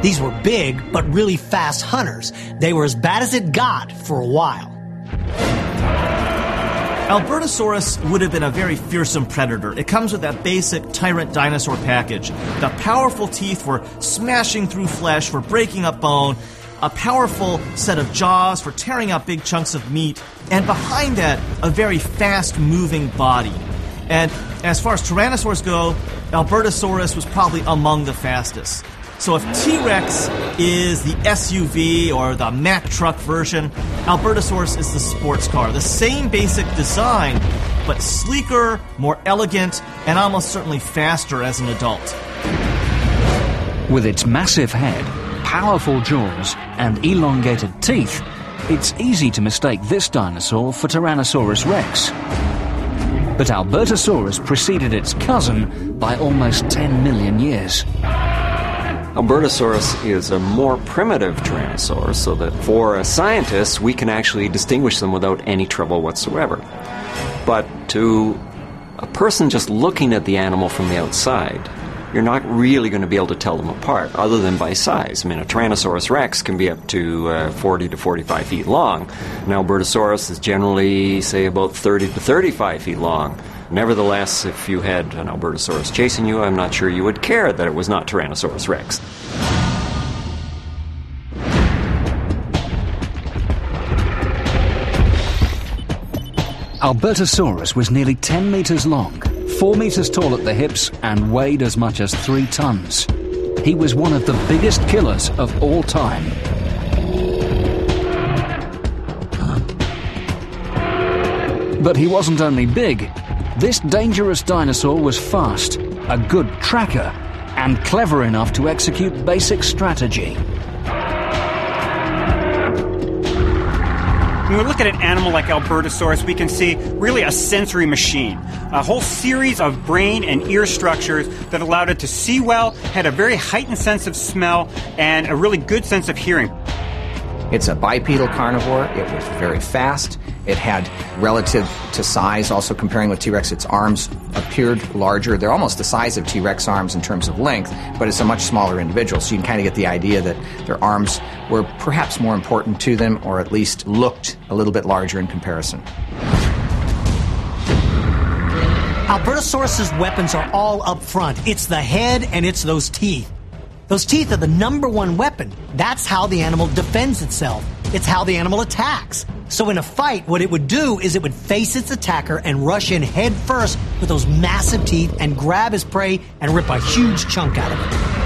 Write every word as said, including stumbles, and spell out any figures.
These were big, but really fast hunters. They were as bad as it got for a while. Albertosaurus would have been a very fearsome predator. It comes with that basic tyrant dinosaur package. The powerful teeth for smashing through flesh, for breaking up bone, a powerful set of jaws for tearing out big chunks of meat, and behind that, a very fast-moving body. And as far as Tyrannosaurs go, Albertosaurus was probably among the fastest. So if T-Rex is the S U V or the Mack truck version, Albertosaurus is the sports car. The same basic design, but sleeker, more elegant, and almost certainly faster as an adult. With its massive head, powerful jaws, and elongated teeth, it's easy to mistake this dinosaur for Tyrannosaurus rex. But Albertosaurus preceded its cousin by almost ten million years. Albertosaurus is a more primitive Tyrannosaurus, so that for a scientist, we can actually distinguish them without any trouble whatsoever. But to a person just looking at the animal from the outside, you're not really going to be able to tell them apart, other than by size. I mean, a Tyrannosaurus rex can be up to uh, forty to forty-five feet long. An Albertosaurus is generally, say, about thirty to thirty-five feet long. Nevertheless, if you had an Albertosaurus chasing you, I'm not sure you would care that it was not Tyrannosaurus rex. Albertosaurus was nearly ten meters long, four meters tall at the hips, and weighed as much as three tons. He was one of the biggest killers of all time. But he wasn't only big. This dangerous dinosaur was fast, a good tracker, and clever enough to execute basic strategy. When we look at an animal like Albertosaurus, we can see really a sensory machine, a whole series of brain and ear structures that allowed it to see well, had a very heightened sense of smell, and a really good sense of hearing. It's a bipedal carnivore. It was very fast. It had, relative to size, also comparing with T-Rex, its arms appeared larger. They're almost the size of T-Rex arms in terms of length, but it's a much smaller individual. So you can kind of get the idea that their arms were perhaps more important to them, or at least looked a little bit larger in comparison. Albertosaurus's weapons are all up front. It's the head and it's those teeth. Those teeth are the number one weapon. That's how the animal defends itself. It's how the animal attacks. So in a fight, what it would do is it would face its attacker and rush in head first with those massive teeth and grab his prey and rip a huge chunk out of it.